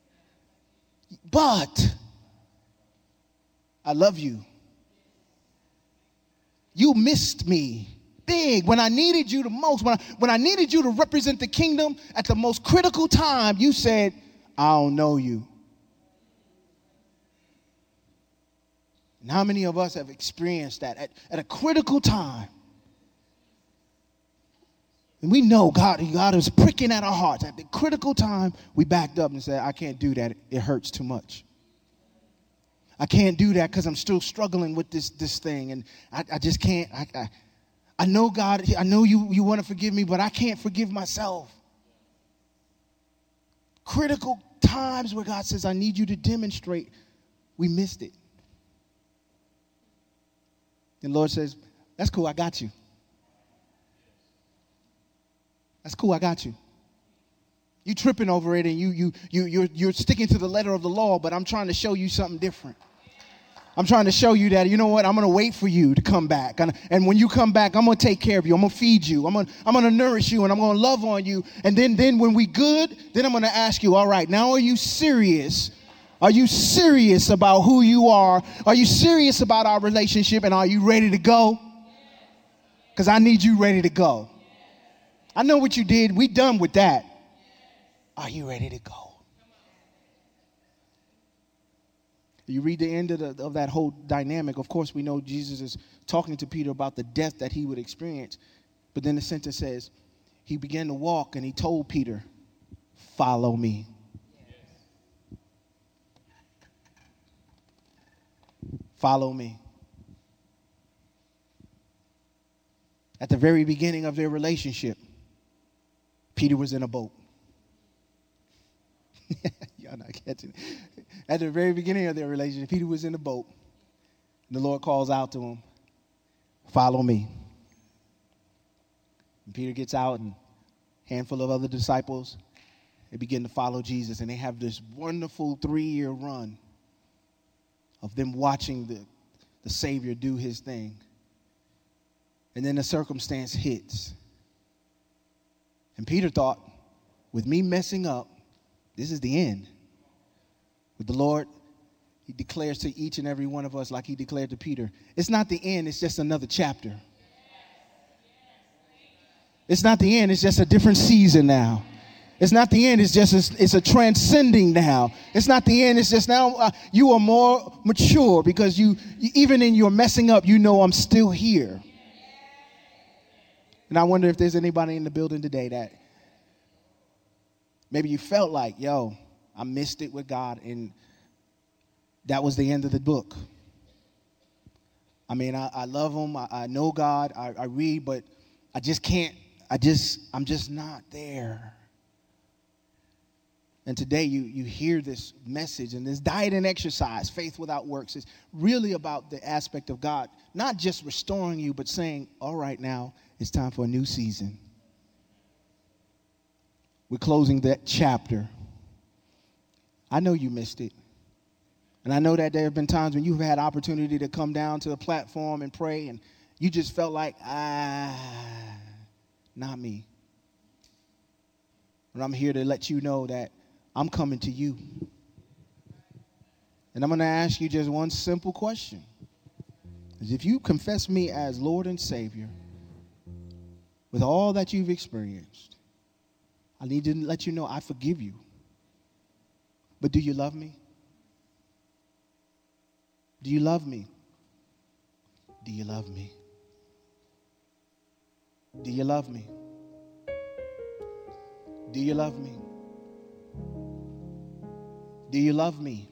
But I love you. You missed me big when I needed you the most. When I, when I needed you to represent the kingdom at the most critical time, you said, I don't know you. And how many of us have experienced that at, at a critical time? And we know God, God is pricking at our hearts. At the critical time, we backed up and said, I can't do that. It hurts too much. I can't do that because I'm still struggling with this, this thing. And I, I just can't. I, I, I know, God, I know you, you want to forgive me, but I can't forgive myself. Critical times where God says, I need you to demonstrate. We missed it. And the Lord says, that's cool. I got you. That's cool, I got you. You tripping over it and you you you you're you're sticking to the letter of the law, but I'm trying to show you something different. I'm trying to show you that, you know what, I'm going to wait for you to come back. And, and when you come back, I'm going to take care of you. I'm going to feed you. I'm going I'm going to nourish you, and I'm going to love on you. And then, then when we good, then I'm going to ask you, all right, now are you serious? Are you serious about who you are? Are you serious about our relationship? And are you ready to go? Because I need you ready to go. I know what you did. We done with that. Are you ready to go? You read the end of, the, of that whole dynamic. Of course, we know Jesus is talking to Peter about the death that he would experience. But then the sentence says, he began to walk and he told Peter, follow me. Follow me. At the very beginning of their relationship, Peter was in a boat. Y'all not catching it. At the very beginning of their relationship, Peter was in a boat. And the Lord calls out to him, follow me. And Peter gets out, and a handful of other disciples, they begin to follow Jesus. And they have this wonderful three-year run of them watching the, the Savior do his thing. And then the circumstance hits. And Peter thought, with me messing up, this is the end. With the Lord, he declares to each and every one of us, like he declared to Peter, it's not the end, it's just another chapter. It's not the end, it's just a different season now. It's not the end, it's just a, it's a transcending now. It's not the end, it's just now uh, you are more mature because you, you, even in your messing up, you know I'm still here. And I wonder if there's anybody in the building today that maybe you felt like, yo, I missed it with God, and that was the end of the book. I mean, I, I love him. I, I know God. I, I read, but I just can't. I just, I'm just not there. And today you, you hear this message, and this diet and exercise, faith without works, is really about the aspect of God, not just restoring you, but saying, all right, now it's time for a new season. We're closing that chapter. I know you missed it. And I know that there have been times when you've had opportunity to come down to the platform and pray, and you just felt like, ah, not me. But I'm here to let you know that I'm coming to you. And I'm going to ask you just one simple question. Is if you confess me as Lord and Savior with all that you've experienced, I need to let you know I forgive you. But do you love me? Do you love me? Do you love me? Do you love me? Do you love me? Do you love me?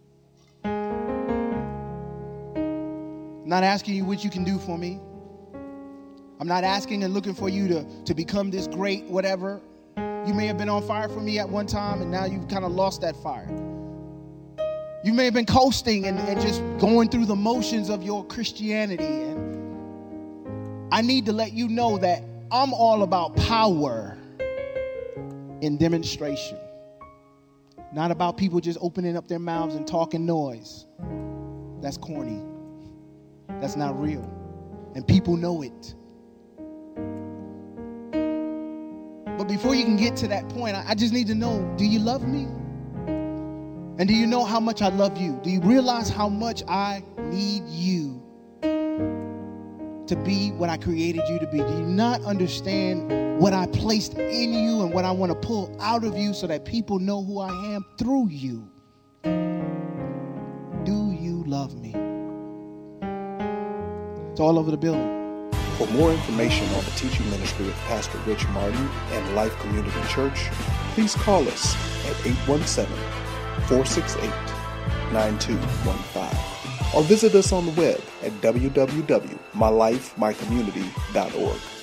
I'm not asking you what you can do for me. I'm not asking and looking for you to, to become this great whatever. You may have been on fire for me at one time, and now you've kind of lost that fire. You may have been coasting and, and just going through the motions of your Christianity. And I need to let you know that I'm all about power in demonstration. Not about people just opening up their mouths and talking noise. That's corny. That's not real. And people know it. But before you can get to that point, I just need to know, do you love me? And do you know how much I love you? Do you realize how much I need you to be what I created you to be? Do you not understand what I placed in you and what I want to pull out of you so that people know who I am through you? Do you love me? It's all over the building. For more information on the teaching ministry of Pastor Rich Martin and Life Community Church, please call us at eight one seven, four six eight, nine two one five or visit us on the web at w w w dot my life my community dot org.